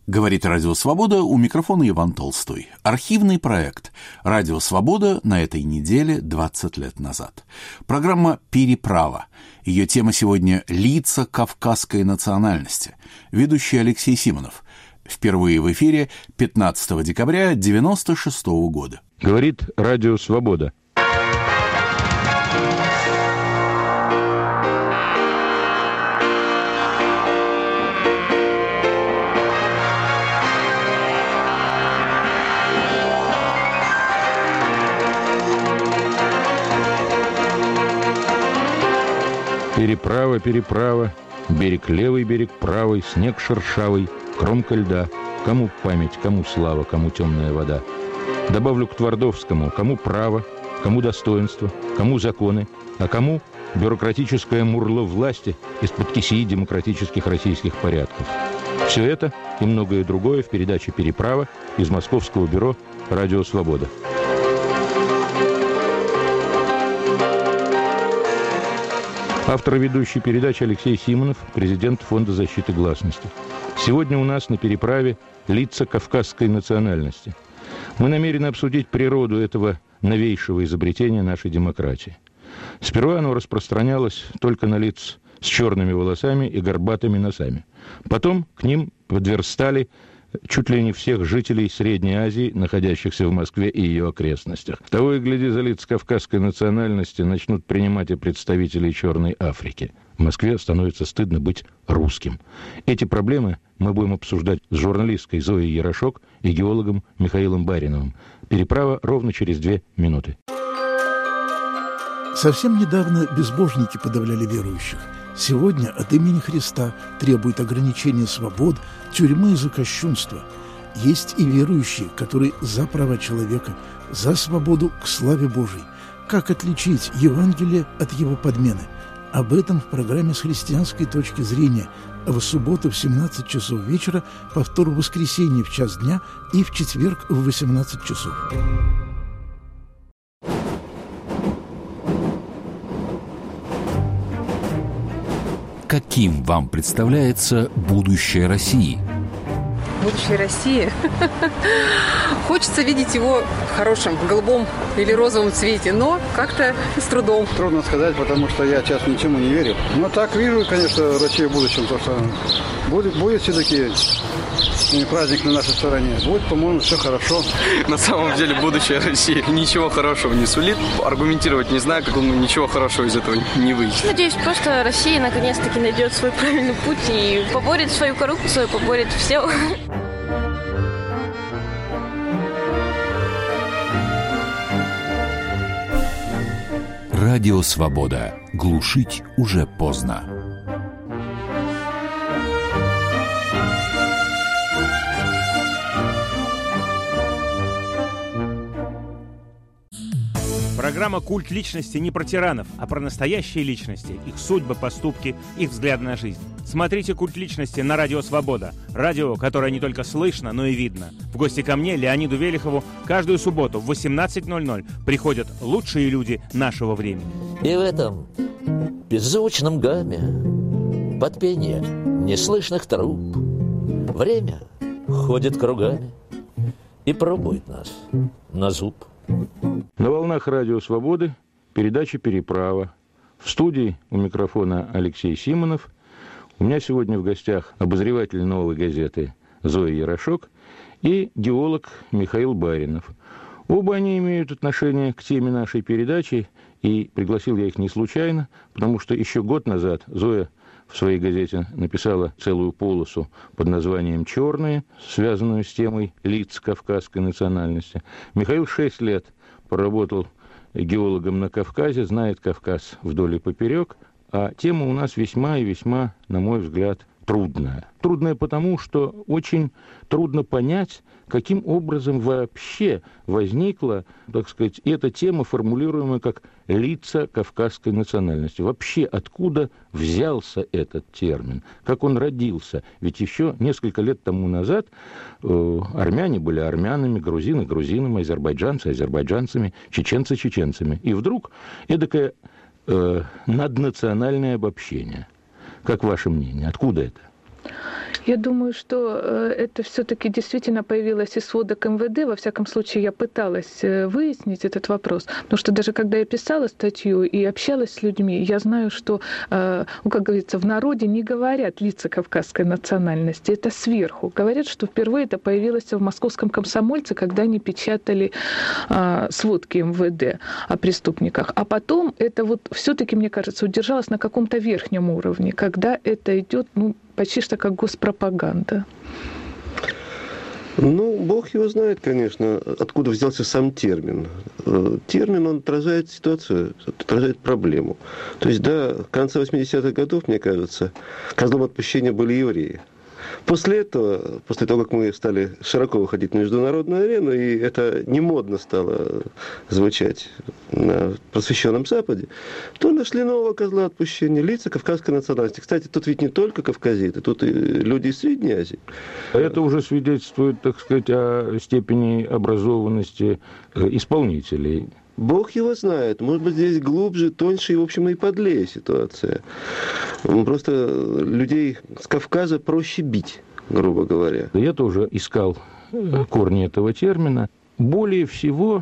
Говорит Радио Свобода, у микрофона Иван Толстой. Архивный проект Радио Свобода на этой неделе 20 лет назад. Программа «Переправа». Ее тема сегодня «Лица кавказской национальности». Ведущий Алексей Симонов. Впервые в эфире 15 декабря 1996 года. Говорит Радио Свобода. Переправа, переправа, берег левый, берег правый, снег шершавый, кромка льда. Кому память, кому слава, кому темная вода. Добавлю к Твардовскому, кому право, кому достоинство, кому законы, а кому бюрократическое мурло власти из-под кисии демократических российских порядков. Все это и многое другое в передаче «Переправа» из Московского бюро «Радио Свобода». Автор и ведущий передачи Алексей Симонов, президент Фонда защиты гласности. Сегодня у нас на переправе лица кавказской национальности. Мы намерены обсудить природу этого новейшего изобретения нашей демократии. Сперва оно распространялось только на лиц с черными волосами и горбатыми носами. Потом к ним подверстали чуть ли не всех жителей Средней Азии, находящихся в Москве и ее окрестностях. Того и гляди, за лиц кавказской национальности начнут принимать и представителей Черной Африки. В Москве становится стыдно быть русским. Эти проблемы мы будем обсуждать с журналисткой Зоей Ярошок и геологом Михаилом Бариновым. Переправа ровно через 2 минуты. Совсем недавно безбожники подавляли верующих. Сегодня от имени Христа требуют ограничения свобод, тюрьмы за кощунство. Есть и верующие, которые за права человека, за свободу к славе Божией. Как отличить Евангелие от его подмены? Об этом в программе «С христианской точки зрения». В субботу в 17 часов вечера, повтор в воскресенье в час дня и в четверг в 18 часов. Каким вам представляется будущее России? Будущее России? Хочется видеть его в хорошем, голубом или розовом цвете, но как-то с трудом. Трудно сказать, потому что я сейчас ничему не верю. Но так вижу, конечно, Россию в будущем, то что будет все-таки праздник на нашей стороне. Будет, по-моему, все хорошо. На самом деле будущее России ничего хорошего не сулит. Аргументировать не знаю, как ничего хорошего из этого не выйдет. Надеюсь, просто Россия наконец-таки найдет свой правильный путь и поборет свою коррупцию, поборет все. Радио Свобода. Глушить уже поздно. Программа «Культ личности» не про тиранов, а про настоящие личности, их судьбы, поступки, их взгляд на жизнь. Смотрите «Культ личности» на Радио Свобода. Радио, которое не только слышно, но и видно. В гости ко мне, Леониду Велихову, каждую субботу в 18:00 приходят лучшие люди нашего времени. И в этом беззвучном гамме, под пение неслышных труб, время ходит кругами и пробует нас на зуб. На волнах Радио Свободы передача «Переправа». В студии у микрофона Алексей Симонов. У меня сегодня в гостях обозреватель «Новой газеты» Зоя Ярошок и геолог Михаил Баринов. Оба они имеют отношение к теме нашей передачи, и пригласил я их не случайно, потому что еще год назад Зоя в своей газете написала целую полосу под названием «Черные», связанную с темой лиц кавказской национальности. Михаил 6 лет поработал геологом на Кавказе, знает Кавказ вдоль и поперек, а тема у нас весьма и весьма, на мой взгляд, трудная. Трудная потому, что очень трудно понять, каким образом вообще возникла, так сказать, эта тема, формулируемая как «лица кавказской национальности». Вообще, откуда взялся этот термин? Как он родился? Ведь еще несколько лет тому назад армяне были армянами, грузины – грузинами, азербайджанцы – азербайджанцами, чеченцы – чеченцами. И вдруг эдакое наднациональное обобщение. Как ваше мнение? Откуда это? Я думаю, что это все-таки действительно появилось из сводок МВД. Во всяком случае, я пыталась выяснить этот вопрос. Потому что даже когда я писала статью и общалась с людьми, я знаю, что, как говорится, в народе не говорят лица кавказской национальности. Это сверху. Говорят, что впервые это появилось в «Московском комсомольце», когда они печатали сводки МВД о преступниках. А потом это вот все-таки, мне кажется, удержалось на каком-то верхнем уровне, когда это идет, почти что как госпропаганда. Бог его знает, конечно, откуда взялся сам термин. Термин, он отражает ситуацию, отражает проблему. То есть до конца 80-х годов, мне кажется, козлом отпущения были евреи. После того, как мы стали широко выходить на международную арену, и это не модно стало звучать на просвещенном Западе, то нашли нового козла отпущения, лица кавказской национальности. Кстати, тут ведь не только кавказиты, тут и люди из Средней Азии. Это уже свидетельствует, так сказать, о степени образованности исполнителей. Бог его знает. Может быть, здесь глубже, тоньше и, в общем, и подлее ситуация. Просто людей с Кавказа проще бить, грубо говоря. Я тоже искал корни этого термина. Более всего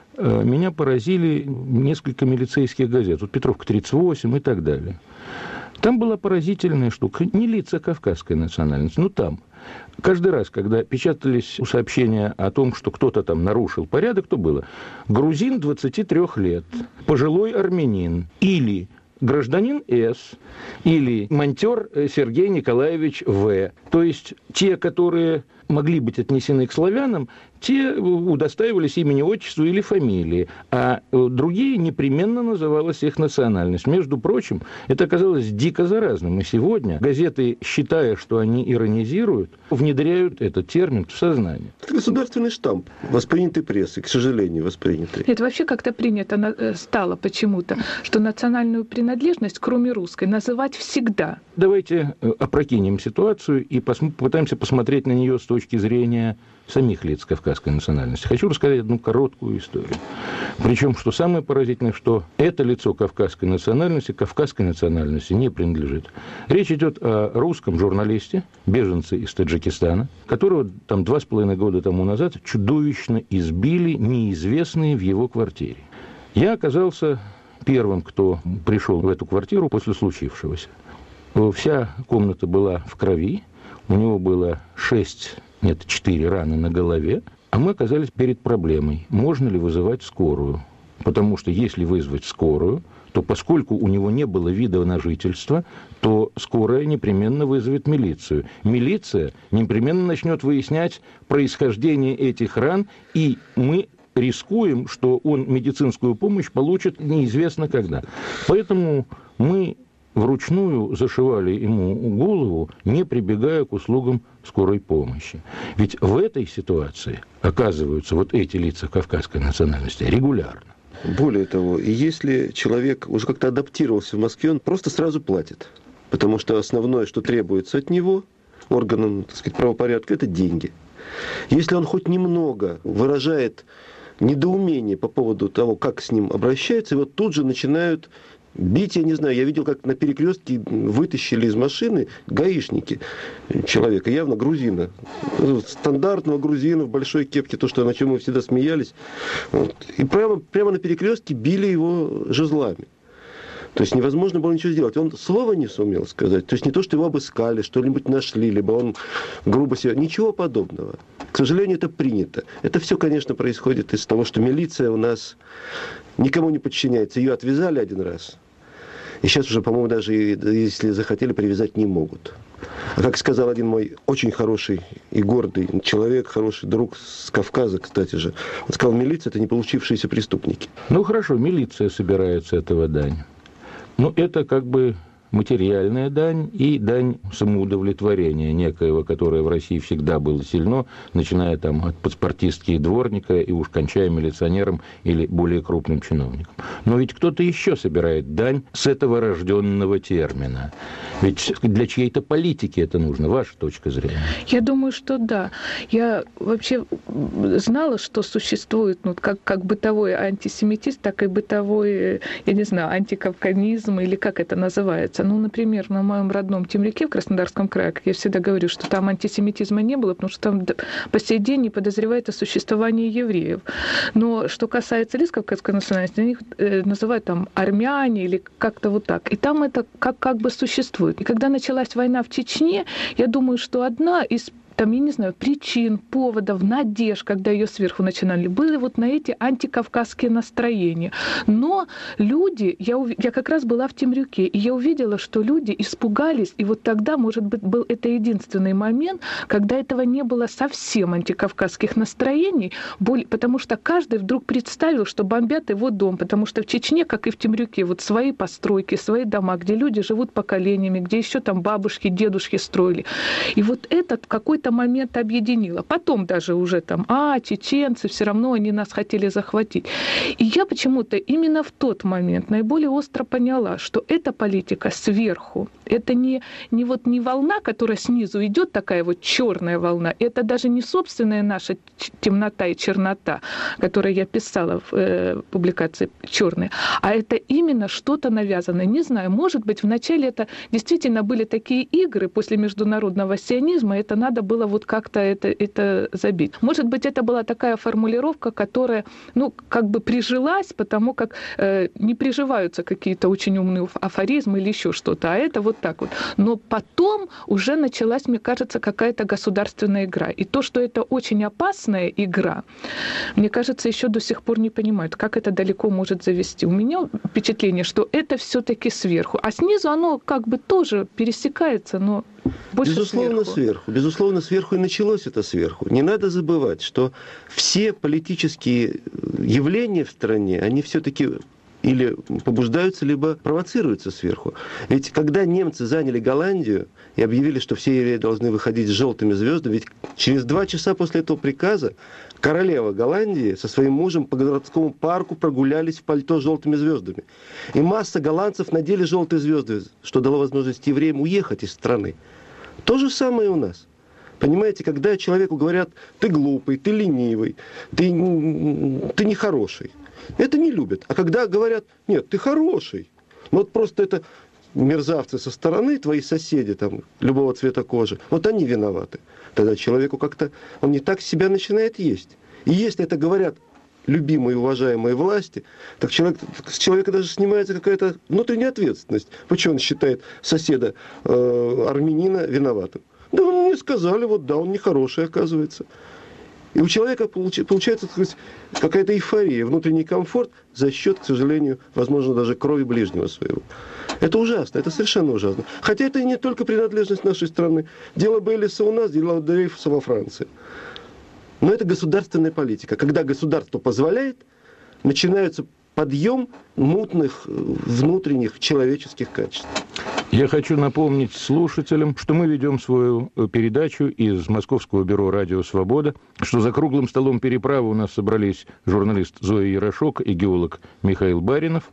меня поразили несколько милицейских газет. Вот «Петровка 38» и так далее. Там была поразительная штука. Не лица кавказской национальности, там. Каждый раз, когда печатались сообщения о том, что кто-то там нарушил порядок, то было грузин 23 лет, пожилой армянин, или гражданин С, или монтер Сергей Николаевич В. То есть те, которые могли быть отнесены к славянам, те удостаивались имени, отчества или фамилии, а другие непременно называлась их национальность. Между прочим, это оказалось дико заразным. И сегодня газеты, считая, что они иронизируют, внедряют этот термин в сознание. Это государственный штамп, воспринятый прессой, к сожалению, воспринятый. Это вообще как-то принято стало почему-то, что национальную принадлежность, кроме русской, называть всегда. Давайте опрокинем ситуацию и попытаемся посмотреть на нее с точки зрения самих лиц кавказской национальности. Хочу рассказать одну короткую историю. Причем, что самое поразительное, что это лицо кавказской национальности не принадлежит. Речь идет о русском журналисте, беженце из Таджикистана, которого 2,5 года тому назад чудовищно избили неизвестные в его квартире. Я оказался первым, кто пришел в эту квартиру после случившегося. Вся комната была в крови, у него было 4 раны на голове, а мы оказались перед проблемой, можно ли вызывать скорую. Потому что если вызвать скорую, то поскольку у него не было вида на жительство, то скорая непременно вызовет милицию. Милиция непременно начнет выяснять происхождение этих ран, и мы рискуем, что он медицинскую помощь получит неизвестно когда. Поэтому мы вручную зашивали ему голову, не прибегая к услугам скорой помощи. Ведь в этой ситуации оказываются вот эти лица кавказской национальности регулярно. Более того, если человек уже как-то адаптировался в Москве, он просто сразу платит. Потому что основное, что требуется от него, органам, правопорядка, это деньги. Если он хоть немного выражает недоумение по поводу того, как с ним обращаются, и вот тут же начинают бить, я не знаю, я видел, как на перекрестке вытащили из машины гаишники человека, явно грузина. Стандартного грузина в большой кепке, то, что, на чем мы всегда смеялись. Вот. И прямо на перекрестке били его жезлами. То есть невозможно было ничего сделать. Он слова не сумел сказать. То есть не то, что его обыскали, что-нибудь нашли, либо он грубо себя... Ничего подобного. К сожалению, это принято. Это все, конечно, происходит из того, что милиция у нас никому не подчиняется. Ее отвязали один раз. И сейчас уже, по-моему, даже если захотели, привязать не могут. А как сказал один мой очень хороший и гордый человек, хороший друг с Кавказа, кстати же, он сказал, милиция – это не получившиеся преступники. Хорошо, милиция собирает с этого дань. Но это как бы материальная дань и дань самоудовлетворения некоего, которое в России всегда было сильно, начиная от паспортистки и дворника, и уж кончая милиционером или более крупным чиновником. Но ведь кто-то еще собирает дань с этого рожденного термина. Ведь для чьей-то политики это нужно, ваша точка зрения? Я думаю, что да. Я вообще знала, что существует как бытовой антисемитизм, так и бытовой, я не знаю, антикавказизм, или как это называется. меняться. Ну, например, на моем родном Темрюке в Краснодарском крае, как я всегда говорю, что там антисемитизма не было, потому что там по сей день не подозревают о существовании евреев. Но что касается лиц кавказской национальности, они их называют там армяне или как-то вот так. И там это как бы существует. И когда началась война в Чечне, я думаю, что одна из там, я не знаю, причин, поводов, надежд, когда ее сверху начинали, были вот на эти антикавказские настроения. Но люди, я как раз была в Темрюке, и я увидела, что люди испугались, и вот тогда, может быть, был это единственный момент, когда этого не было совсем антикавказских настроений, потому что каждый вдруг представил, что бомбят его дом, потому что в Чечне, как и в Темрюке, вот свои постройки, свои дома, где люди живут поколениями, где еще там бабушки, дедушки строили. И вот этот какой-то момент объединило. Потом даже уже там, чеченцы, все равно они нас хотели захватить. И я почему-то именно в тот момент наиболее остро поняла, что эта политика сверху, это не волна, которая снизу идет, такая вот черная волна, это даже не собственная наша темнота и чернота, которую я писала в публикации «Черная», а это именно что-то навязанное. Не знаю, может быть, вначале это действительно были такие игры после международного сионизма, это надо было вот как-то это забить. Может быть, это была такая формулировка, которая, как бы прижилась, потому как не приживаются какие-то очень умные афоризмы или еще что-то, а это вот так вот. Но потом уже началась, мне кажется, какая-то государственная игра. И то, что это очень опасная игра, мне кажется, еще до сих пор не понимают, как это далеко может завести. У меня впечатление, что это все-таки сверху. А снизу оно как бы тоже пересекается, но больше безусловно, сверху. Безусловно, сверху и началось это сверху. Не надо забывать, что все политические явления в стране, они все-таки или побуждаются, либо провоцируются сверху. Ведь когда немцы заняли Голландию и объявили, что все евреи должны выходить с желтыми звездами, ведь через 2 часа после этого приказа королева Голландии со своим мужем по городскому парку прогулялись в пальто с желтыми звездами. И масса голландцев надели желтые звезды, что дало возможность евреям уехать из страны. То же самое и у нас. Понимаете, когда человеку говорят, ты глупый, ты ленивый, ты нехороший, это не любят. А когда говорят, нет, ты хороший, вот просто это мерзавцы со стороны, твои соседи там, любого цвета кожи, вот они виноваты. Тогда человеку как-то, он не так себя начинает есть. И если это говорят любимые, уважаемые власти, так с человека даже снимается какая-то внутренняя ответственность. Почему он считает соседа армянина виноватым? Да, мне сказали, вот да, он нехороший, оказывается. И у человека получается, так сказать, какая-то эйфория, внутренний комфорт за счет, к сожалению, возможно, даже крови ближнего своего. Это ужасно, это совершенно ужасно. Хотя это и не только принадлежность нашей страны. Дело Бейлиса у нас, дело Дрейфуса во Франции. Но это государственная политика. Когда государство позволяет, начинается подъем мутных внутренних человеческих качеств. Я хочу напомнить слушателям, что мы ведем свою передачу из Московского бюро «Радио Свобода», что за круглым столом переправы у нас собрались журналист Зоя Ярошок и геолог Михаил Баринов.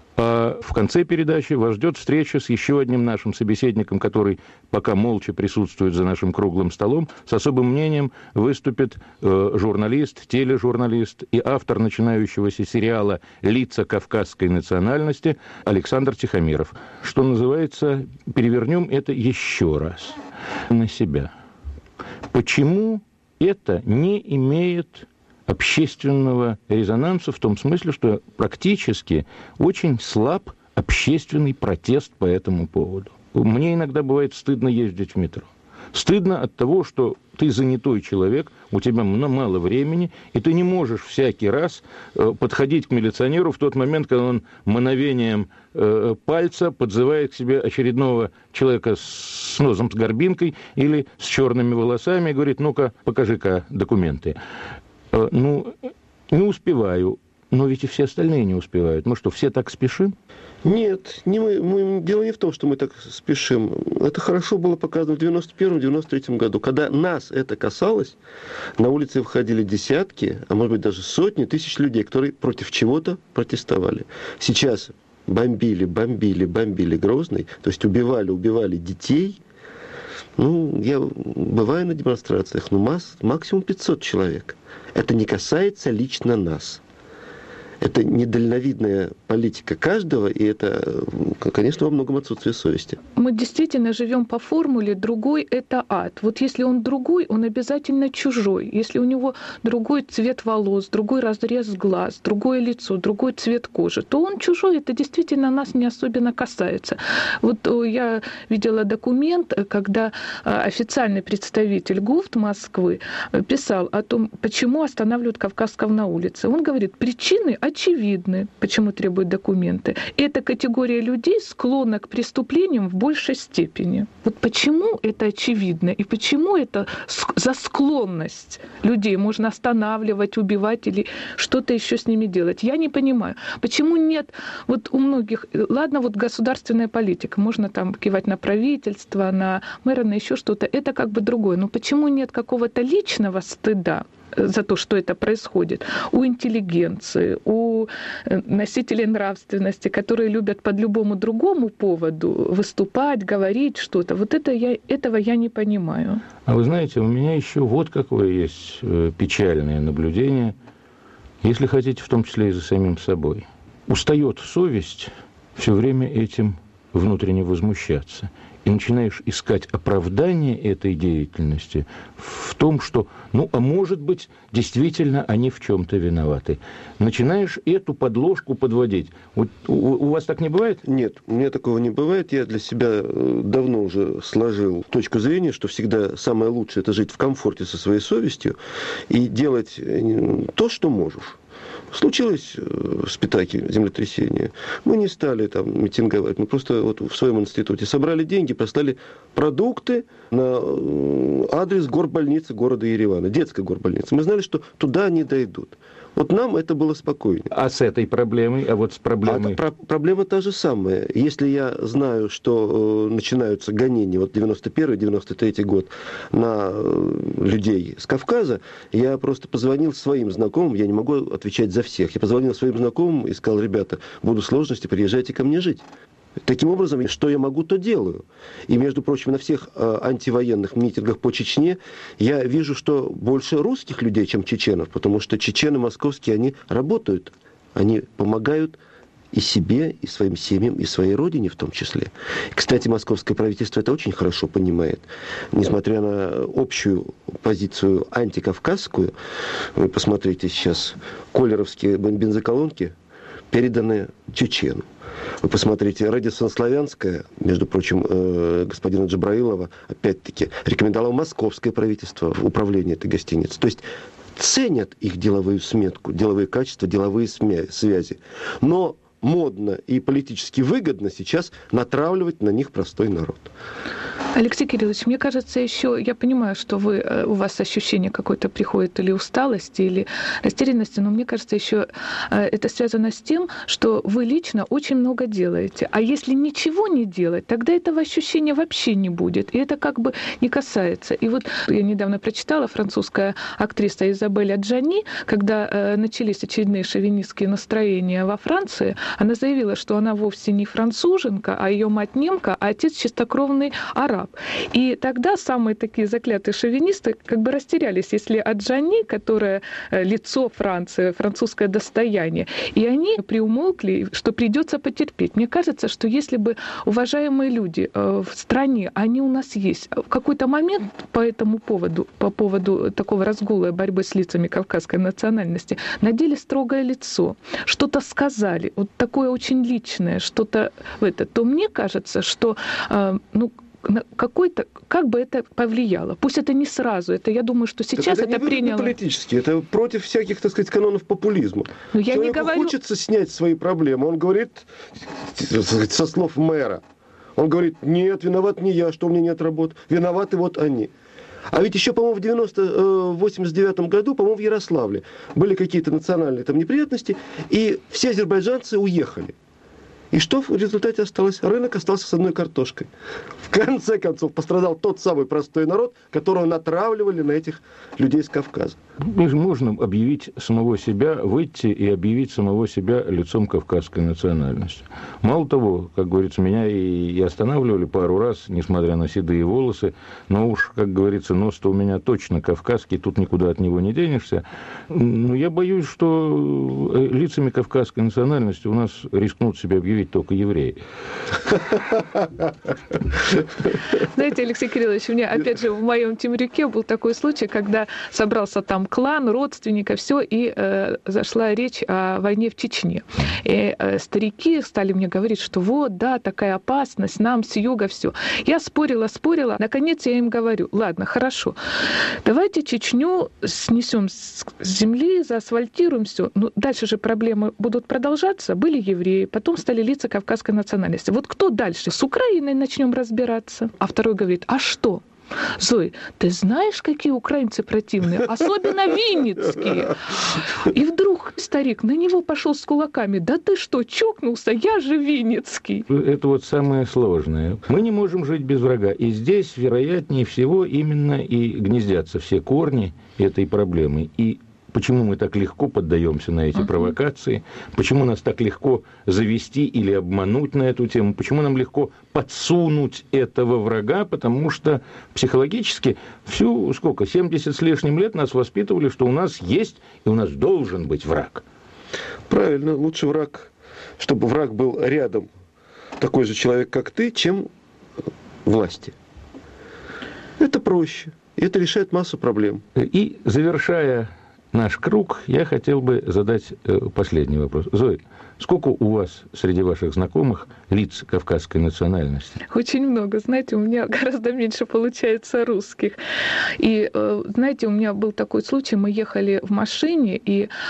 А в конце передачи вас ждет встреча с еще одним нашим собеседником, который пока молча присутствует за нашим круглым столом. С особым мнением выступит журналист, тележурналист и автор начинающегося сериала «Лица кавказской национальности» Александр Тихомиров. Что называется, перевернем это еще раз на себя. Почему это не имеет общественного резонанса в том смысле, что практически очень слаб общественный протест по этому поводу. Мне иногда бывает стыдно ездить в метро. Стыдно от того, что ты занятой человек, у тебя мало времени, и ты не можешь всякий раз подходить к милиционеру в тот момент, когда он мановением пальца подзывает к себе очередного человека с носом, с горбинкой или с черными волосами и говорит, ну-ка, покажи-ка документы. Не успеваю. Но ведь и все остальные не успевают. Мы что, все так спешим? Нет, дело не в том, что мы так спешим. Это хорошо было показано в 91-93 году. Когда нас это касалось, на улице выходили десятки, а может быть даже сотни тысяч людей, которые против чего-то протестовали. Сейчас бомбили Грозный, то есть убивали детей. Я бываю на демонстрациях, максимум 500 человек. Это не касается лично нас. Это недальновидная политика каждого, и это, конечно, во многом отсутствие совести. Мы действительно живем по формуле «другой – это ад». Вот если он другой, он обязательно чужой. Если у него другой цвет волос, другой разрез глаз, другое лицо, другой цвет кожи, то он чужой. Это действительно нас не особенно касается. Вот я видела документ, когда официальный представитель ГУФТ Москвы писал о том, почему останавливают кавказцев на улице. Он говорит, причины очевидны, почему требуют документы. Эта категория людей склонна к преступлениям в большей степени. Вот почему это очевидно и почему это за склонность людей можно останавливать, убивать или что-то еще с ними делать? Я не понимаю. Почему нет вот у многих... Ладно, вот государственная политика. Можно там кивать на правительство, на мэра, на еще что-то. Это как бы другое. Но почему нет какого-то личного стыда за то, что это происходит, у интеллигенции, у носителей нравственности, которые любят под любому другому поводу выступать, говорить что-то. Вот этого я не понимаю. А вы знаете, у меня еще вот какое есть печальное наблюдение, если хотите, в том числе и за самим собой. Устает совесть все время этим внутренне возмущаться. И начинаешь искать оправдание этой деятельности в том, что, а может быть, действительно они в чем-то виноваты. Начинаешь эту подложку подводить. Вот у вас так не бывает? Нет, у меня такого не бывает. Я для себя давно уже сложил точку зрения, что всегда самое лучшее – это жить в комфорте со своей совестью и делать то, что можешь. Случилось в Спитаке землетрясение. Мы не стали там митинговать. Мы просто вот в своем институте собрали деньги, послали продукты на адрес горбольницы города Еревана, детской горбольницы. Мы знали, что туда они дойдут. Вот нам это было спокойнее. А с этой проблемой? А вот с проблемой? Проблема та же самая. Если я знаю, что начинаются гонения, вот 91-93 год, на людей с Кавказа, я просто позвонил своим знакомым, я не могу отвечать за всех, я позвонил своим знакомым и сказал, ребята, будут сложности, приезжайте ко мне жить. Таким образом, что я могу, то делаю. И, между прочим, на всех антивоенных митингах по Чечне я вижу, что больше русских людей, чем чеченов, потому что чечены московские, они работают, они помогают и себе, и своим семьям, и своей родине в том числе. Кстати, московское правительство это очень хорошо понимает. Несмотря на общую позицию антикавказскую, вы посмотрите сейчас, колеровские бензоколонки переданы чеченам. Вы посмотрите, Рэдисон Славянская, между прочим, господина Джабраилова, опять-таки, рекомендовало московское правительство в управлении этой гостиницы. То есть ценят их деловую сметку, деловые качества, деловые связи. Но модно и политически выгодно сейчас натравливать на них простой народ. Алексей Кириллович, мне кажется, еще, я понимаю, что у вас ощущение какое-то приходит или усталости, или растерянности, но мне кажется, еще это связано с тем, что вы лично очень много делаете. А если ничего не делать, тогда этого ощущения вообще не будет. И это как бы не касается. И вот я недавно прочитала, французская актриса Изабель Аджани, когда начались очередные шовинистские настроения во Франции, она заявила, что она вовсе не француженка, а ее мать немка, а отец чистокровный араб. И тогда самые такие заклятые шовинисты как бы растерялись, если Аджани, которая лицо Франции, французское достояние, и они приумолкли, что придется потерпеть. Мне кажется, что если бы уважаемые люди в стране, они у нас есть, в какой-то момент по этому поводу, по поводу такого разгула борьбы с лицами кавказской национальности, надели строгое лицо, что-то сказали, вот такое очень личное, что-то в это, то мне кажется, что какой-то, как бы это повлияло. Пусть это не сразу, это, я думаю, что сейчас это приняло. Это политически, это против всяких, так сказать, канонов популизма. Но я не говорю... хочется снять свои проблемы. Он говорит, со слов мэра, он говорит, нет, виноват не я, что у меня нет работы, виноваты вот они. А ведь еще, по-моему, в 89 году, по-моему, в Ярославле были какие-то национальные там неприятности, и все азербайджанцы уехали. И что в результате осталось? Рынок остался с одной картошкой. В конце концов, пострадал тот самый простой народ, которого натравливали на этих людей с Кавказа. Можно объявить самого себя, выйти и объявить самого себя лицом кавказской национальности. Мало того, как говорится, меня и останавливали пару раз, несмотря на седые волосы, но уж, как говорится, нос-то у меня точно кавказский, тут никуда от него не денешься. Но я боюсь, что лицами кавказской национальности у нас рискнут себя объявить только евреи. Знаете, Алексей Кириллович, у меня, опять же, в моем Темрюке был такой случай, когда собрался там клан, родственника, все, и зашла речь о войне в Чечне. И старики стали мне говорить, что вот, да, такая опасность, нам с юга все. Я спорила. Наконец я им говорю, ладно, хорошо, давайте Чечню снесем с земли, заасфальтируем все. Ну, дальше же проблемы будут продолжаться. Были евреи, потом стали лица кавказской национальности. Вот кто дальше? С Украиной начнем разбираться. А второй говорит, а что? Зой, ты знаешь, какие украинцы противные? Особенно винницкие. И вдруг старик на него пошел с кулаками. Да ты что, чокнулся? Я же винницкий. Это вот самое сложное. Мы не можем жить без врага. И здесь, вероятнее всего, именно и гнездятся все корни этой проблемы. И почему мы так легко поддаемся на эти провокации, почему нас так легко завести или обмануть на эту тему, почему нам легко подсунуть этого врага, потому что психологически 70 с лишним лет нас воспитывали, что у нас есть и у нас должен быть враг. Правильно, лучше враг, чтобы враг был рядом, такой же человек, как ты, чем власти. Это проще, и это решает массу проблем. И завершая наш круг, я хотел бы задать последний вопрос. Зоя, сколько у вас среди ваших знакомых лиц кавказской национальности? Очень много. Знаете, у меня гораздо меньше получается русских. И, знаете, у меня был такой случай, мы ехали в машине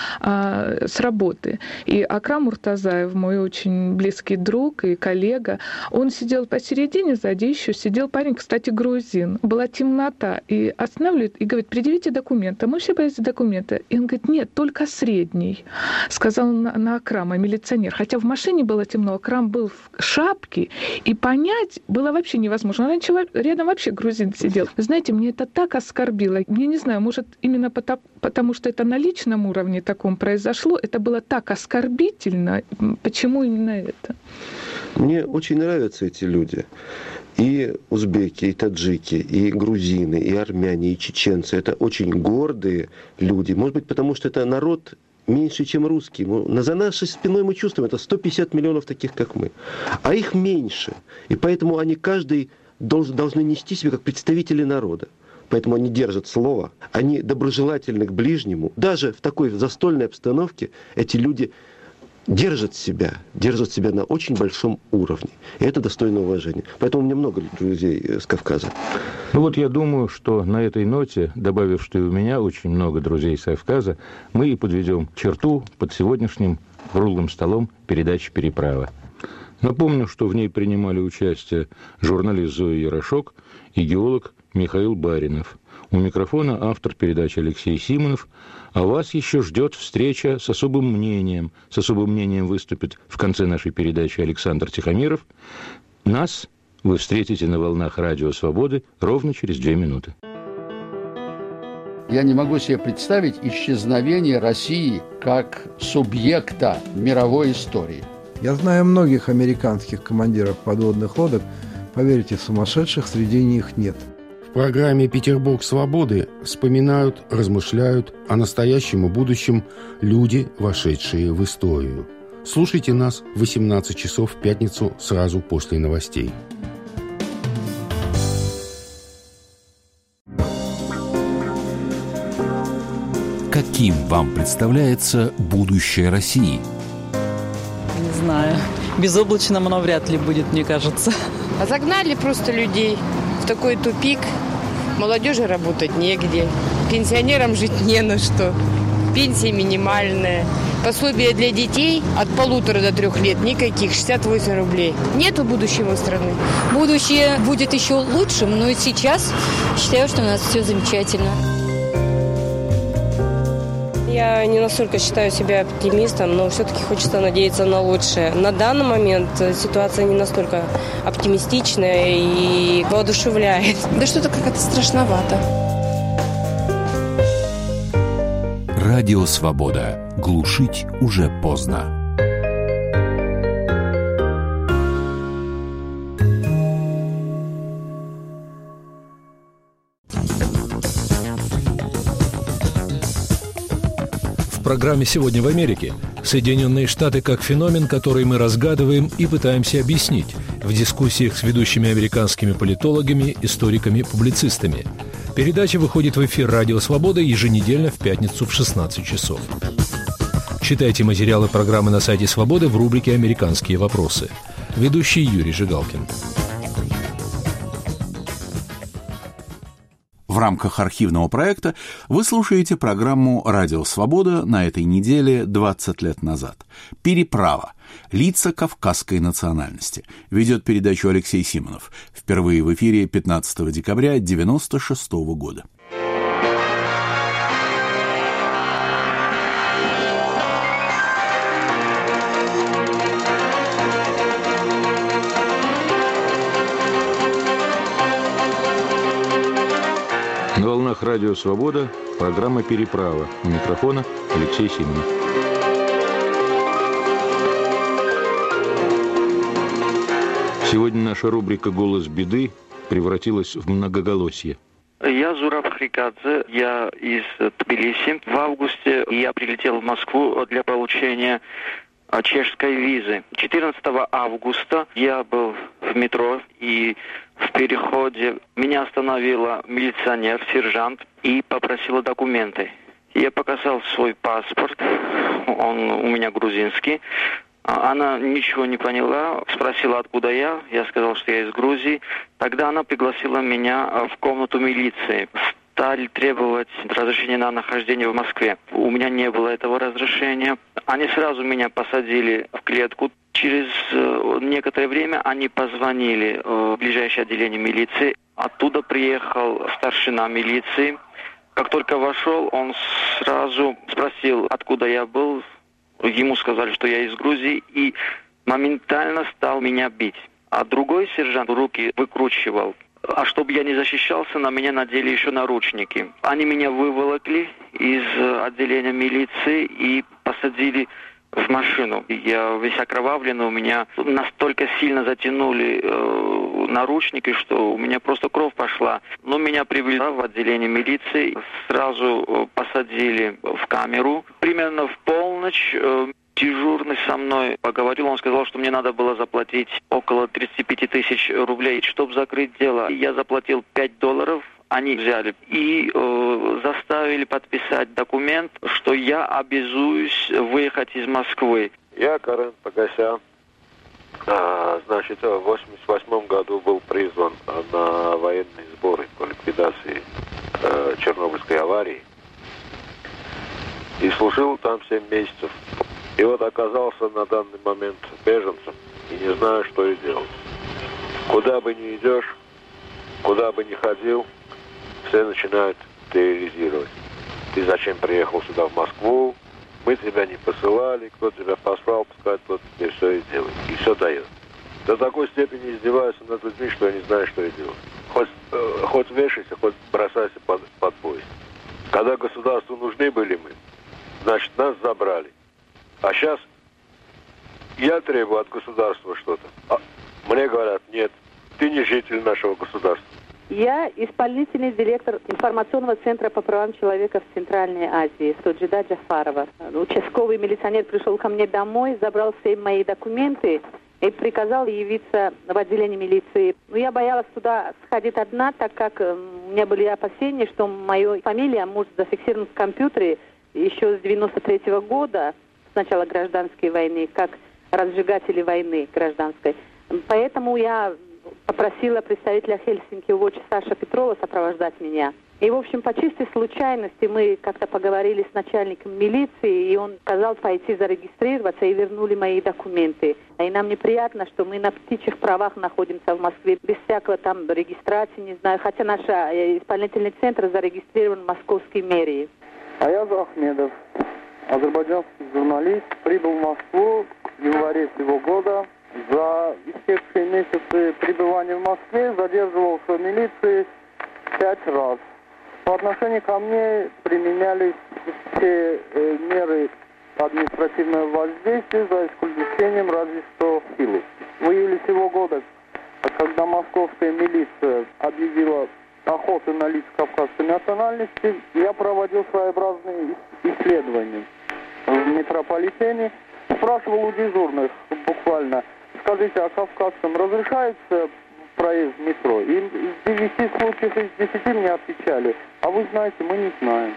с работы, и Акрам Муртазаев, мой очень близкий друг и коллега, он сидел посередине, сзади еще сидел парень, кстати, грузин. Была темнота, и останавливает, и говорит, предъявите документы. Мы все привезли документы. И он говорит, нет, только средний, сказал на Акрама, милиционер. Хотя в машине было темно, Акрам был в шапке, и понять было вообще невозможно. Раньше рядом вообще грузин сидел. Знаете, мне это так оскорбило. Я не знаю, может, именно потому что это на личном уровне таком произошло, это было так оскорбительно. Почему именно это? Мне очень нравятся эти люди. И узбеки, и таджики, и грузины, и армяне, и чеченцы. Это очень гордые люди. Может быть, потому что это народ меньше, чем русский. За нашей спиной мы чувствуем, это 150 миллионов таких, как мы. А их меньше. И поэтому они каждый должны нести себя как представители народа. Поэтому они держат слово. Они доброжелательны к ближнему. Даже в такой застольной обстановке эти люди держат себя на очень большом уровне. И это достойно уважения. Поэтому у меня много друзей с Кавказа. Ну вот я думаю, что на этой ноте, добавив, что и у меня очень много друзей с Кавказа, мы и подведем черту под сегодняшним круглым столом передачи «Переправа». Напомню, что в ней принимали участие журналист Зоя Ярошок и геолог Михаил Баринов. У микрофона автор передачи Алексей Симонов. А вас еще ждет встреча с особым мнением. С особым мнением выступит в конце нашей передачи Александр Тихомиров. Нас вы встретите на волнах Радио Свободы ровно через 2 минуты. Я не могу себе представить исчезновение России как субъекта мировой истории. Я знаю многих американских командиров подводных лодок. Поверьте, сумасшедших среди них нет. В программе «Петербург свободы» вспоминают, размышляют о настоящем и будущем люди, вошедшие в историю. Слушайте нас в 18 часов в пятницу сразу после новостей. Каким вам представляется будущее России? Не знаю. Безоблачным оно вряд ли будет, мне кажется. А загнали просто людей в такой тупик. Молодежи работать негде. Пенсионерам жить не на что. Пенсия минимальная. Пособие для детей от 1,5 до 3 лет никаких, 68 рублей. Нету будущего страны. Будущее будет еще лучшим, но и сейчас считаю, что у нас все замечательно. Я не настолько считаю себя оптимистом, но все-таки хочется надеяться на лучшее. На данный момент ситуация не настолько оптимистичная и воодушевляет. Да что-то как-то страшновато. Радио «Свобода». Глушить уже поздно. В программе «Сегодня в Америке» Соединенные Штаты как феномен, который мы разгадываем и пытаемся объяснить в дискуссиях с ведущими американскими политологами, историками, публицистами. Передача выходит в эфир «Радио Свобода» еженедельно в пятницу в 16 часов. Читайте материалы программы на сайте «Свободы» в рубрике «Американские вопросы». Ведущий Юрий Жигалкин. В рамках архивного проекта вы слушаете программу «Радио Свобода» на этой неделе 20 лет назад. «Переправа. Лица кавказской национальности». Ведет передачу Алексей Симонов. Впервые в эфире 15 декабря 1996 года. На волнах радио «Свобода» программа «Переправа». У микрофона Алексей Симонов. Сегодня наша рубрика «Голос беды» превратилась в многоголосье. Я Зураб Хрикадзе, я из Тбилиси. В августе я прилетел в Москву для получения чешской визы. 14 августа я был в метро, и в переходе меня остановила милиционер, сержант, и попросила документы. Я показал свой паспорт, он у меня грузинский. Она ничего не поняла, спросила, откуда я. Я сказал, что я из Грузии. Тогда она пригласила меня в комнату милиции. Стали требовать разрешения на нахождение в Москве. У меня не было этого разрешения. Они сразу меня посадили в клетку. Через некоторое время они позвонили в ближайшее отделение милиции. Оттуда приехал старшина милиции. Как только вошел, он сразу спросил, откуда я был. Ему сказали, что я из Грузии, и моментально стал меня бить. А другой сержант руки выкручивал. А чтобы я не защищался, на меня надели еще наручники. Они меня выволокли из отделения милиции и посадили в машину. Я весь окровавленный, у меня настолько сильно затянули наручники, что у меня просто кровь пошла. Но меня привели в отделение милиции, сразу посадили в камеру. Примерно в полночь дежурный со мной поговорил, он сказал, что мне надо было заплатить около 35 тысяч рублей, чтобы закрыть дело. Я заплатил $5, они взяли и заставили подписать документ, что я обязуюсь выехать из Москвы. Я Карен Погосян. Значит, в 1988 году был призван на военные сборы по ликвидации Чернобыльской аварии. И служил там 7 месяцев. И вот оказался на данный момент беженцем и не знаю, что и делать. Куда бы ни идешь, куда бы ни ходил, все начинают терроризировать. Ты зачем приехал сюда, в Москву? Мы тебя не посылали, кто тебя послал, пускай тот тебе все и делает. И все дает. До такой степени издеваются над людьми, что я не знаю, что и делать. Хоть вешайся, хоть бросайся под поезд. Когда государству нужны были мы, значит, нас забрали. А сейчас я требую от государства что-то. А мне говорят, нет, ты не житель нашего государства. Я исполнительный директор информационного центра по правам человека в Центральной Азии, Соджида Джафарова. Участковый милиционер пришел ко мне домой, забрал все мои документы и приказал явиться в отделение милиции. Но я боялась туда сходить одна, так как у меня были опасения, что моя фамилия может зафиксирована в компьютере еще с 93-го года, с начала гражданской войны, как разжигатели войны гражданской. Поэтому я попросила представителя Helsinki Watch Саша Петрова сопровождать меня. И, в общем, по чистой случайности мы как-то поговорили с начальником милиции, и он сказал пойти зарегистрироваться, и вернули мои документы. И нам неприятно, что мы на птичьих правах находимся в Москве, без всякого там регистрации, не знаю, хотя наш исполнительный центр зарегистрирован в московской мэрии. Аяз Ахмедов, азербайджанский журналист, прибыл в Москву в январе сего года. За истекшие месяцы пребывания в Москве задерживался в милиции 5 раз. По отношению ко мне применялись все меры административного воздействия, за исключением разве что силы. В июле сего года, когда московская милиция объявила охоту на лиц кавказской национальности, я проводил своеобразные исследования в метрополитене. Спрашивал у дежурных буквально: скажите, а кавказцам разрешается проезд в метро? И в 9 случаях из 10 мне отвечали: а вы знаете, мы не знаем.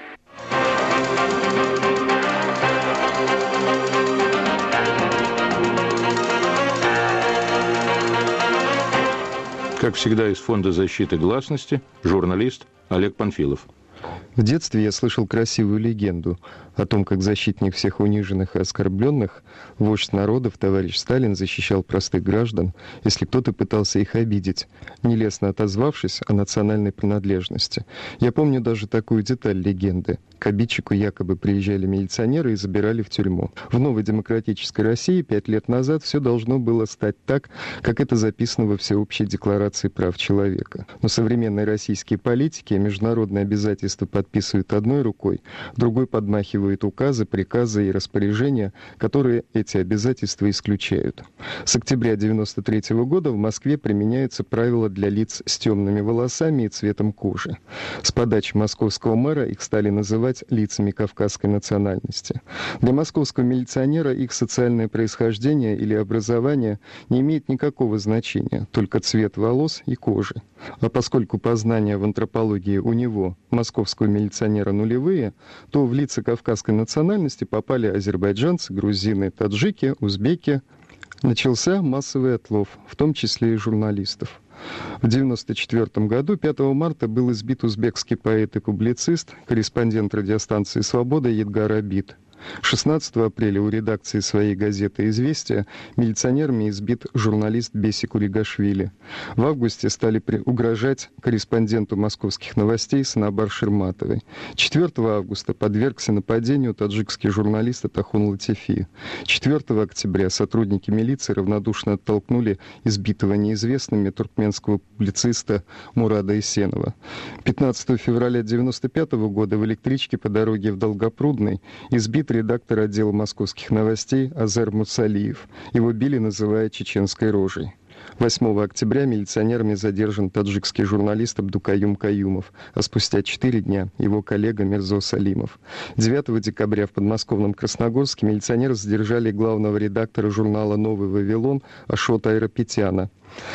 Как всегда, из Фонда защиты гласности журналист Олег Панфилов. В детстве я слышал красивую легенду о том, как защитник всех униженных и оскорбленных, вождь народов, товарищ Сталин, защищал простых граждан, если кто-то пытался их обидеть, нелестно отозвавшись о национальной принадлежности. Я помню даже такую деталь легенды. К обидчику якобы приезжали милиционеры и забирали в тюрьму. В новой демократической России 5 лет назад все должно было стать так, как это записано во Всеобщей декларации прав человека. Но современные российские политики международные обязательства подписывают одной рукой, другой подмахивают указы, приказы и распоряжения, которые эти обязательства исключают. С октября 1993 года в Москве применяются правила для лиц с темными волосами и цветом кожи. С подачи московского мэра их стали называть лицами кавказской национальности. Для московского милиционера их социальное происхождение или образование не имеет никакого значения, только цвет волос и кожи. А поскольку познания в антропологии у него, московского милиционера, нулевые, то в лица кавказской национальности попали азербайджанцы, грузины, таджики, узбеки. Начался массовый отлов, в том числе и журналистов. В 1994 году, 5 марта, был избит узбекский поэт и публицист, корреспондент радиостанции «Свобода» Едгар Абид. 16 апреля у редакции своей газеты «Известия» милиционерами избит журналист Беси Кулигашвили. В августе стали угрожать корреспонденту московских новостей Санабар Ширматовой. 4 августа подвергся нападению таджикский журналист Атахон Латифи. 4 октября сотрудники милиции равнодушно оттолкнули избитого неизвестными туркменского публициста Мурада Исенова. 15 февраля 1995 года в электричке по дороге в Долгопрудный избит редактор отдела московских новостей Азер Мусалиев. Его били, называя чеченской рожей. 8 октября милиционерами задержан таджикский журналист Абдукаюм Каюмов, а спустя 4 дня его коллега Мирзо Салимов. 9 декабря в подмосковном Красногорске милиционеры задержали главного редактора журнала «Новый Вавилон» Ашота Айрапетяна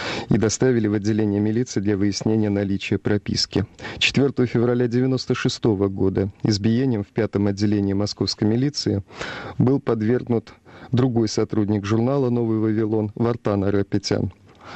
и доставили в отделение милиции для выяснения наличия прописки. 4 февраля 1996 года избиением в 5-м отделении московской милиции был подвергнут другой сотрудник журнала «Новый Вавилон» Вартан Айрапетян.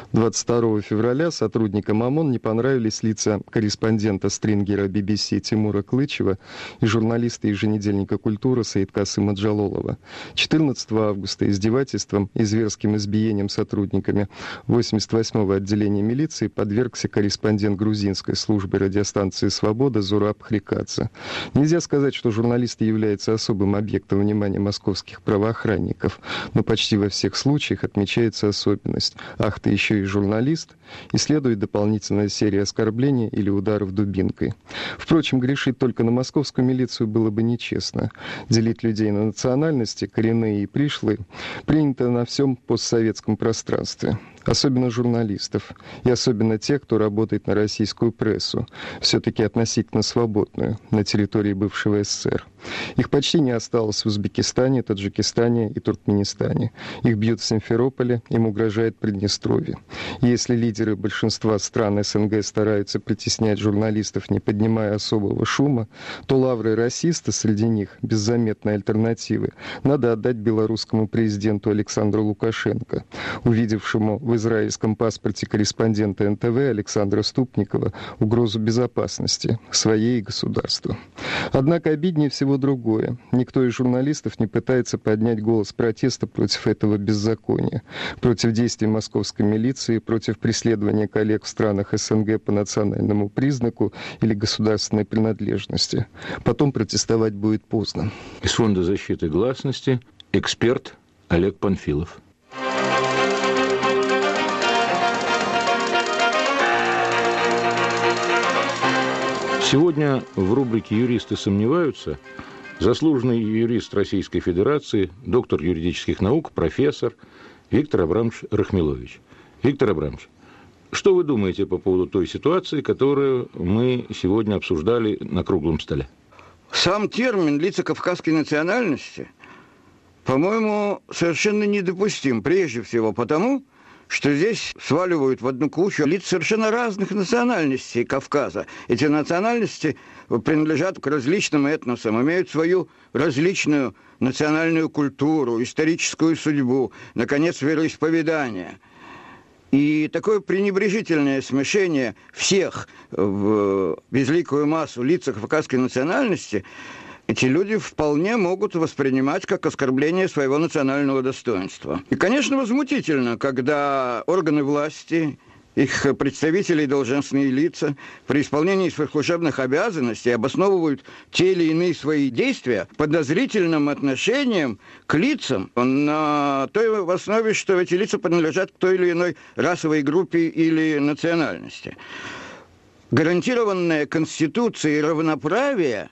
22 февраля сотрудникам ОМОН не понравились лица корреспондента стрингера BBC Тимура Клычева и журналиста еженедельника «Культура» Саидкасыма Джалолова. 14 августа издевательством и зверским избиением сотрудниками 88-го отделения милиции подвергся корреспондент грузинской службы радиостанции «Свобода» Зураб Хрикадзе. Нельзя сказать, что журналист является особым объектом внимания московских правоохранников, но почти во всех случаях отмечается особенность: «Ах, ты еще и журналист», и следует дополнительная серия оскорблений или ударов дубинкой. Впрочем, грешить только на московскую милицию было бы нечестно. Делить людей на национальности, коренные и пришлые, принято на всем постсоветском пространстве. Особенно журналистов, и особенно тех, кто работает на российскую прессу, все-таки относительно свободную, на территории бывшего СССР. Их почти не осталось в Узбекистане, Таджикистане и Туркменистане. Их бьют в Симферополе, им угрожает Приднестровье. Если лидеры большинства стран СНГ стараются притеснять журналистов, не поднимая особого шума, то лавры расиста среди них, без заметной альтернативы, надо отдать белорусскому президенту Александру Лукашенко, увидевшему в в израильском паспорте корреспондента НТВ Александра Ступникова угрозу безопасности своей и государству. Однако обиднее всего другое. Никто из журналистов не пытается поднять голос протеста против этого беззакония, против действий московской милиции, против преследования коллег в странах СНГ по национальному признаку или государственной принадлежности. Потом протестовать будет поздно. Из Фонда защиты гласности эксперт Олег Панфилов. Сегодня в рубрике «Юристы сомневаются» заслуженный юрист Российской Федерации, доктор юридических наук, профессор Виктор Абрамович Рахмилович. Виктор Абрамович, что вы думаете по поводу той ситуации, которую мы сегодня обсуждали на круглом столе? Сам термин «лица кавказской национальности», по-моему, совершенно недопустим. Прежде всего потому, что здесь сваливают в одну кучу лиц совершенно разных национальностей Кавказа. Эти национальности принадлежат к различным этносам, имеют свою различную национальную культуру, историческую судьбу, наконец, вероисповедание. И такое пренебрежительное смешение всех в безликую массу лиц кавказской национальности эти люди вполне могут воспринимать как оскорбление своего национального достоинства. И, конечно, возмутительно, когда органы власти, их представители и должностные лица при исполнении своих служебных обязанностей обосновывают те или иные свои действия подозрительным отношением к лицам на той основе, что эти лица принадлежат к той или иной расовой группе или национальности. Гарантированная Конституцией равноправие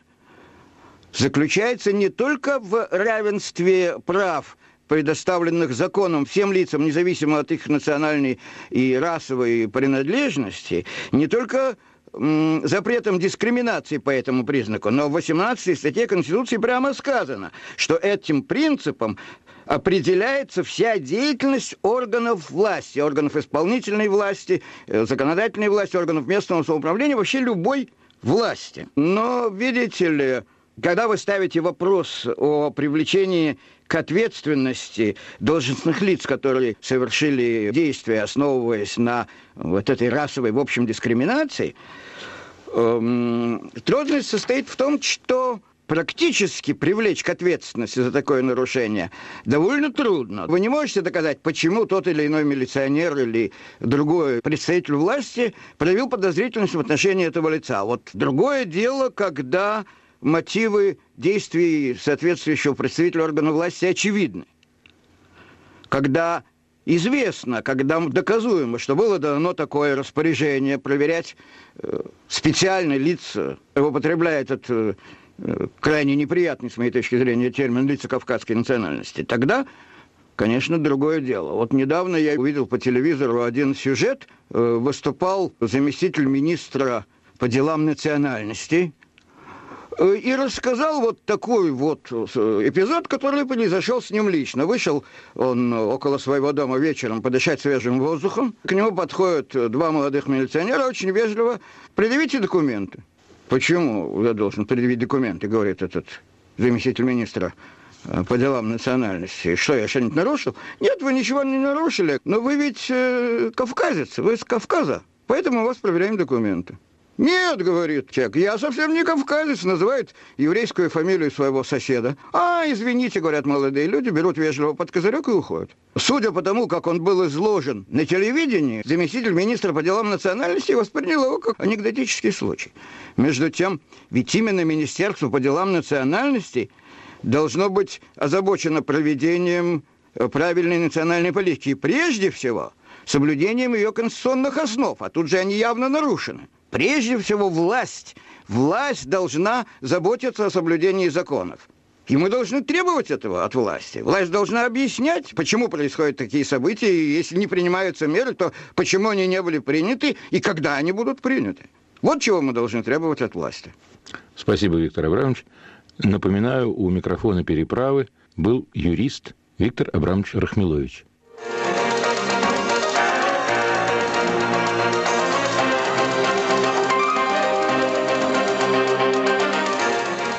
заключается не только в равенстве прав, предоставленных законом всем лицам, независимо от их национальной и расовой принадлежности, не только запретом дискриминации по этому признаку, но в 18 статье Конституции прямо сказано, что этим принципом определяется вся деятельность органов власти, органов исполнительной власти, законодательной власти, органов местного самоуправления, вообще любой власти. Но, видите ли, когда вы ставите вопрос о привлечении к ответственности должностных лиц, которые совершили действия, основываясь на вот этой расовой, в общем, дискриминации, трудность состоит в том, что практически привлечь к ответственности за такое нарушение довольно трудно. Вы не можете доказать, почему тот или иной милиционер или другой представитель власти проявил подозрительность в отношении этого лица. Вот другое дело, когда мотивы действий соответствующего представителя органов власти очевидны. Когда известно, когда доказуемо, что было дано такое распоряжение проверять специально лица, употребляя этот крайне неприятный, с моей точки зрения, термин «лица кавказской национальности», тогда, конечно, другое дело. Вот недавно я увидел по телевизору один сюжет, выступал заместитель министра по делам национальностей, и рассказал вот такой вот эпизод, который произошел с ним лично. Вышел он около своего дома вечером подышать свежим воздухом. К нему подходят два молодых милиционера, очень вежливо: «Предъявите документы». «Почему я должен предъявить документы?» — говорит этот заместитель министра по делам национальности. «Что, я что-нибудь нарушил?» «Нет, вы ничего не нарушили, но вы ведь кавказец, вы из Кавказа, поэтому у вас проверяем документы». «Нет, — говорит человек, — я совсем не кавказец», называет еврейскую фамилию своего соседа. «А, извините, — говорят молодые люди, берут вежливо под козырек и уходят». Судя по тому, как он был изложен на телевидении, заместитель министра по делам национальности воспринял его как анекдотический случай. Между тем, ведь именно Министерство по делам национальности должно быть озабочено проведением правильной национальной политики. И прежде всего, соблюдением ее конституционных основ, а тут же они явно нарушены. Прежде всего, власть должна заботиться о соблюдении законов. И мы должны требовать этого от власти. Власть должна объяснять, почему происходят такие события, и если не принимаются меры, то почему они не были приняты, и когда они будут приняты. Вот чего мы должны требовать от власти. Спасибо, Виктор Абрамович. Напоминаю, у микрофона «Переправы» был юрист Виктор Абрамович Рахмилович.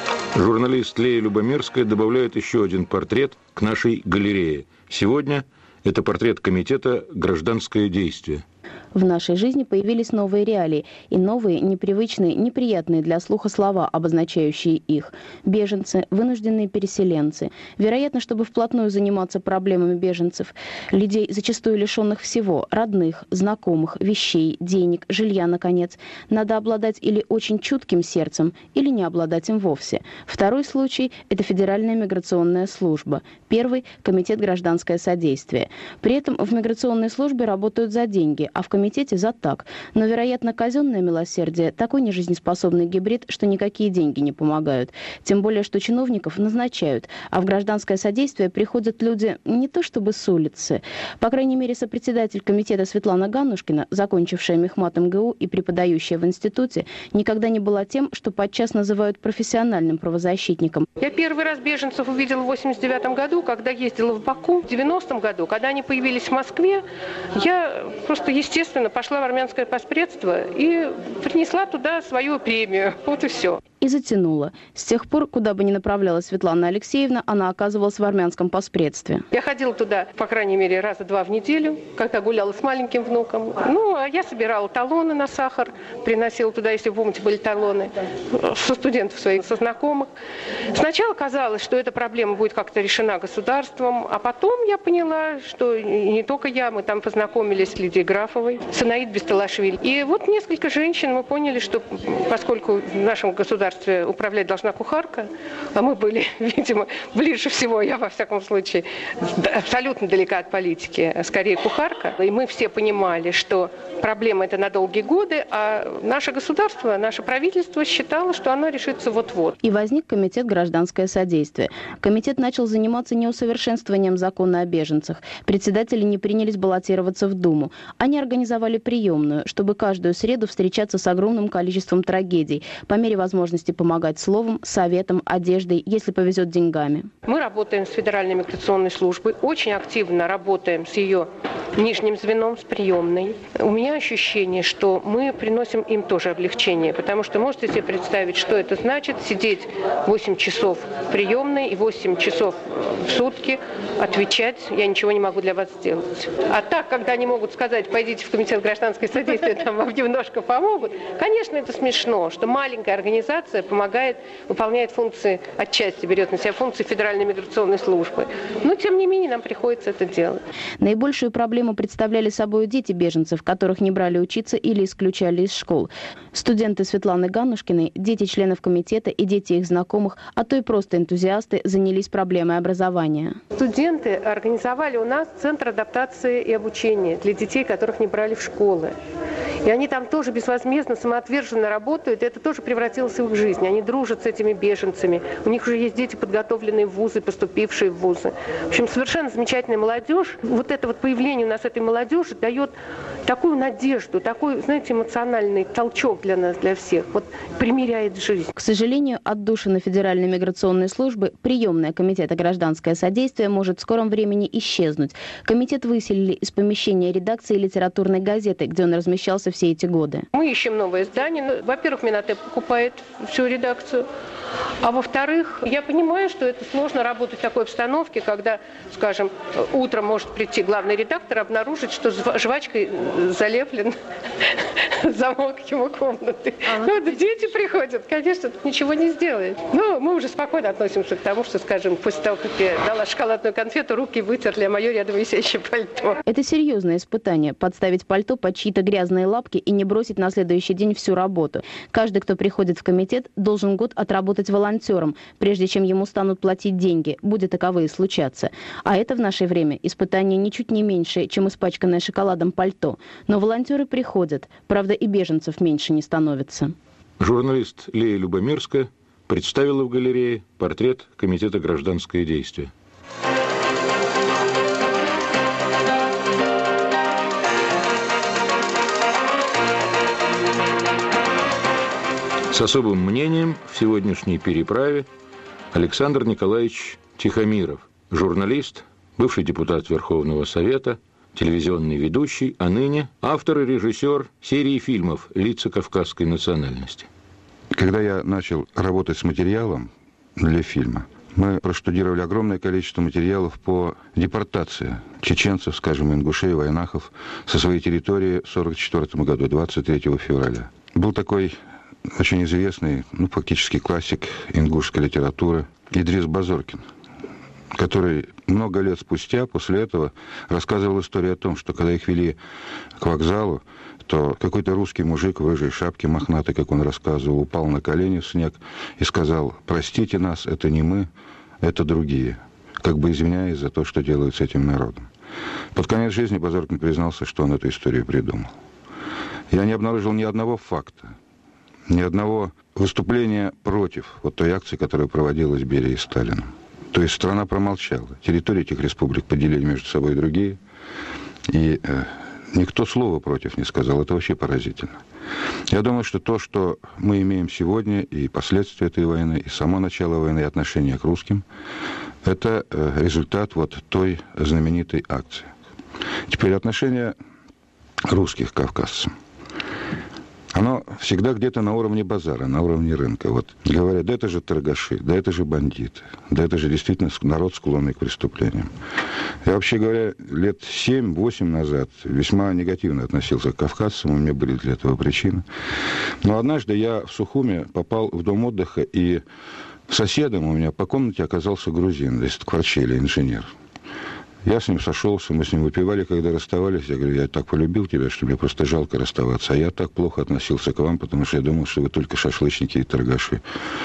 Журналист Лея Любомирская добавляет еще один портрет к нашей галерее. Сегодня Это портрет комитета «Гражданское действие». В нашей жизни появились новые реалии и новые, непривычные, неприятные для слуха слова, обозначающие их. Беженцы, вынужденные переселенцы. Вероятно, чтобы вплотную заниматься проблемами беженцев, людей, зачастую лишенных всего, родных, знакомых, вещей, денег, жилья, наконец, надо обладать или очень чутким сердцем, или не обладать им вовсе. Второй случай – это Федеральная миграционная служба. Первый – Комитет «Гражданское содействие». При этом в миграционной службе работают за деньги, а в комитете за так. Но, вероятно, казенное милосердие – такой нежизнеспособный гибрид, что никакие деньги не помогают. Тем более, что чиновников назначают, а в гражданское содействие приходят люди не то чтобы с улицы. По крайней мере, сопредседатель комитета Светлана Ганнушкина, закончившая мехмат МГУ и преподающая в институте, никогда не была тем, что подчас называют профессиональным правозащитником. Я первый раз беженцев увидела в 89 году, когда ездила в Баку. В 90-м году, когда они появились в Москве, я просто, естественно, пошла в армянское поспредство и принесла туда свою премию. Вот и все. И затянула. С тех пор, куда бы ни направлялась Светлана Алексеевна, она оказывалась в армянском поспредстве. Я ходила туда, по крайней мере, раза 2 в неделю, когда гуляла с маленьким внуком. Ну, а я собирала талоны на сахар, приносила туда, если вы помните, были талоны, со студентов своих, со знакомых. Сначала казалось, что эта проблема будет как-то решена государством, а потом я поняла, что не только я, мы там познакомились с Лидией Графовой, с Анаид Бесталашвили. И вот несколько женщин, мы поняли, что поскольку в нашем государстве управлять должна кухарка, а мы были, видимо, ближе всего, я во всяком случае, абсолютно далека от политики, скорее кухарка. И мы все понимали, что проблема это на долгие годы, а наше государство, наше правительство считало, что оно решится вот-вот. И возник комитет «Гражданское содействие». Комитет начал заниматься не усовершенствованием закона о беженцах. Председатели не принялись баллотироваться в Думу. Они организовали приемную, чтобы каждую среду встречаться с огромным количеством трагедий, по мере возможности помогать словом, советом, одеждой, если повезет, деньгами. Мы работаем с Федеральной миграционной службой, очень активно работаем с ее нижним звеном, с приемной. У меня ощущение, что мы приносим им тоже облегчение, потому что можете себе представить, что это значит сидеть 8 часов в приемной и 8 часов в сутки отвечать, я ничего не могу для вас сделать. А так, когда они могут сказать, пойдите в комитет «Гражданское содействие», там вам немножко помогут, конечно, это смешно, что маленькая организация помогает, выполняет функции, отчасти берет на себя функции Федеральной миграционной службы. Но, тем не менее, нам приходится это делать. Наибольшую проблему представляли собой дети беженцев, которых не брали учиться или исключали из школ. Студенты Светланы Ганнушкиной, дети членов комитета и дети их знакомых, а то и просто энтузиасты, занялись проблемой образования. Студенты организовали у нас Центр адаптации и обучения для детей, которых не брали в школы. И они там тоже безвозмездно, самоотверженно работают, и это тоже превратилось в их жизнь. Они дружат с этими беженцами. У них уже есть дети, подготовленные в вузы, поступившие в вузы. В общем, совершенно замечательная молодежь. Вот это вот появление у нас этой молодежи дает такую надежду, такой, знаете, эмоциональный толчок для нас, для всех. Вот примиряет жизнь. К сожалению, отдушина Федеральной миграционной службы, приемная комитета «Гражданское содействие», может в скором времени исчезнуть. Комитет выселили из помещения редакции литературной газеты, где он размещался все эти годы. Мы ищем новое издание. Во-первых, Минатеп покупает всю редакцию. А во-вторых, я понимаю, что это сложно работать в такой обстановке, когда, скажем, утром может прийти главный редактор и обнаружить, что жвачкой залеплен замок его комнаты. Ну, дети приходят, конечно, тут ничего не сделаешь. Но мы уже спокойно относимся к тому, что, скажем, после того, как я дала шоколадную конфету, руки вытерли, а мое рядом висящее пальто. Это серьезное испытание – подставить пальто под чьи-то грязные лапки и не бросить на следующий день всю работу. Каждый, кто приходит в комитет, должен год отработать волонтером, прежде чем ему станут платить деньги, будет таковые случаться. А это в наше время испытание ничуть не меньше, чем испачканное шоколадом пальто. Но волонтеры приходят, правда, и беженцев меньше не становится. Журналист Лея Любомирская представила в галерее портрет комитета «Гражданское действие». С особым мнением в сегодняшней переправе Александр Николаевич Тихомиров, журналист, бывший депутат Верховного Совета, телевизионный ведущий, а ныне автор и режиссер серии фильмов «Лица кавказской национальности». Когда я начал работать с материалом для фильма, Мы проштудировали огромное количество материалов по депортации чеченцев, скажем, ингушей, вайнахов со своей территории в 1944 году, 23 февраля. Был такой очень известный, фактически классик ингушской литературы Идрис Базоркин, который много лет спустя, после этого, рассказывал историю о том, что когда их вели к вокзалу, то какой-то русский мужик в рыжей шапке мохнатой, как он рассказывал, упал на колени в снег и сказал: «Простите нас, это не мы, это другие», как бы извиняясь за то, что делают с этим народом. Под конец жизни Базоркин признался, что он эту историю придумал. Я не обнаружил ни одного факта, ни одного выступления против той акции, которая проводилась Берией и Сталиным. То есть страна промолчала. Территории этих республик поделили между собой другие. И никто слова против не сказал. Это вообще поразительно. Я думаю, что то, что мы имеем сегодня, и последствия этой войны, и само начало войны, и отношение к русским, это результат той знаменитой акции. Теперь отношение русских к кавказцам. Оно всегда где-то на уровне базара, на уровне рынка. Говорят, да это же торгаши, да это же бандиты, да это же действительно народ, склонный к преступлениям. Я, вообще говоря, лет 7-8 назад весьма негативно относился к кавказцам, у меня были для этого причины. Но однажды я в Сухуме попал в дом отдыха, и соседом у меня по комнате оказался грузин, из Кварчели, инженер. Я с ним сошелся, мы с ним выпивали, когда расставались. Я говорю: я так полюбил тебя, что мне просто жалко расставаться. А я так плохо относился к вам, потому что я думал, что вы только шашлычники и торгаши.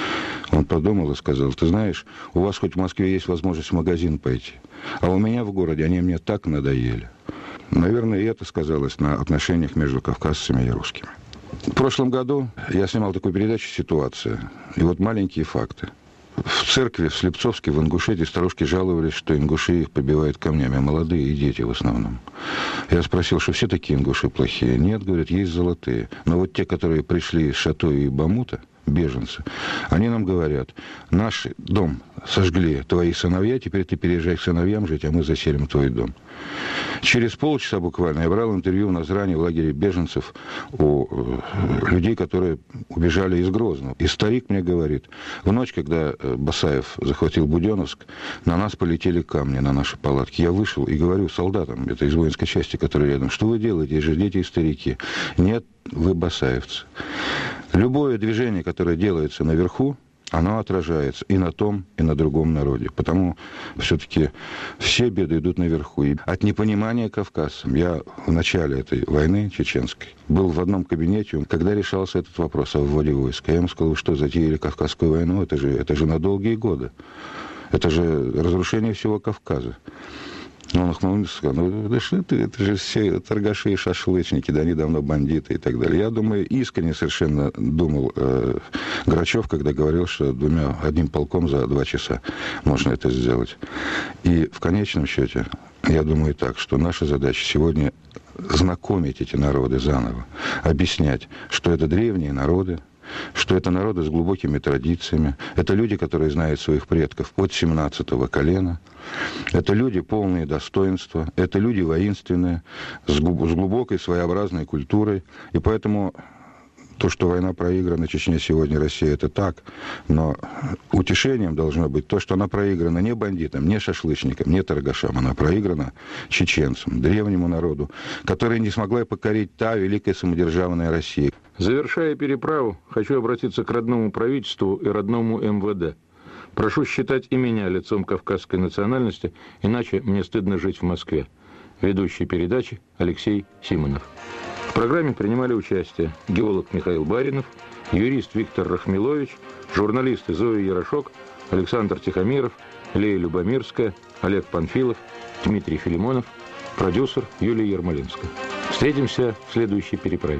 Он подумал и сказал: ты знаешь, у вас хоть в Москве есть возможность в магазин пойти, а у меня в городе они мне так надоели. Наверное, и это сказалось на отношениях между кавказцами и русскими. В прошлом году я снимал такую передачу «Ситуация». И маленькие факты. В церкви в Слепцовске, в Ингушетии, старушки жаловались, что ингуши их побивают камнями, а молодые и дети в основном. Я спросил, что все такие ингуши плохие. Нет, говорят, есть золотые. Но те, которые пришли из Шатои и Бамута, беженцы, они нам говорят: наш дом сожгли твои сыновья, теперь ты переезжай к сыновьям жить, а мы заселим твой дом. Через полчаса буквально я брал интервью в Назране, в лагере беженцев, у людей, которые убежали из Грозного. И старик мне говорит: в ночь, когда Басаев захватил Буденновск, на нас полетели камни, на наши палатки. Я вышел и говорю солдатам, это из воинской части, которые рядом: что вы делаете, же дети и старики? Нет, вы басаевцы. Любое движение, которое делается наверху, оно отражается и на том, и на другом народе. Потому все-таки все беды идут наверху. И от непонимания кавказцам. Я в начале этой войны чеченской был в одном кабинете, когда решался этот вопрос о вводе войск. Я ему сказал: вы что, затеяли Кавказскую войну? Это же на долгие годы. Это же разрушение всего Кавказа. Он охмыльнулся и сказал: да что ты, это же все торгаши и шашлычники, да они давно бандиты и так далее. Я думаю, искренне совершенно думал Грачев, когда говорил, что одним полком за 2 часа можно это сделать. И в конечном счете, я думаю так, что наша задача сегодня знакомить эти народы заново, объяснять, что это древние народы, что это народы с глубокими традициями, это люди, которые знают своих предков от 17-го колена, это люди полные достоинства, это люди воинственные, с глубокой своеобразной культурой, и поэтому то, что война проиграна Чечне сегодня, Россия, это так, но утешением должно быть то, что она проиграна не бандитам, не шашлычникам, не торгашам, она проиграна чеченцам, древнему народу, который не смогла покорить та великая самодержавная Россия. Завершая переправу, хочу обратиться к родному правительству и родному МВД. Прошу считать и меня лицом кавказской национальности, иначе мне стыдно жить в Москве. Ведущий передачи Алексей Симонов. В программе принимали участие геолог Михаил Баринов, юрист Виктор Рахмилович, журналисты Зоя Ярошок, Александр Тихомиров, Лея Любомирская, Олег Панфилов, Дмитрий Филимонов, продюсер Юлия Ермолинская. Встретимся в следующей переправе.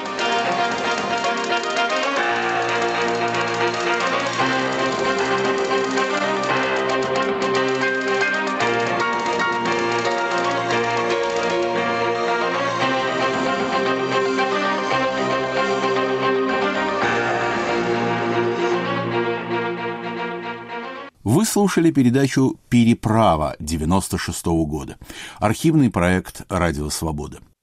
Вы слушали передачу «Переправа» 96-го года. Архивный проект «Радио Свобода».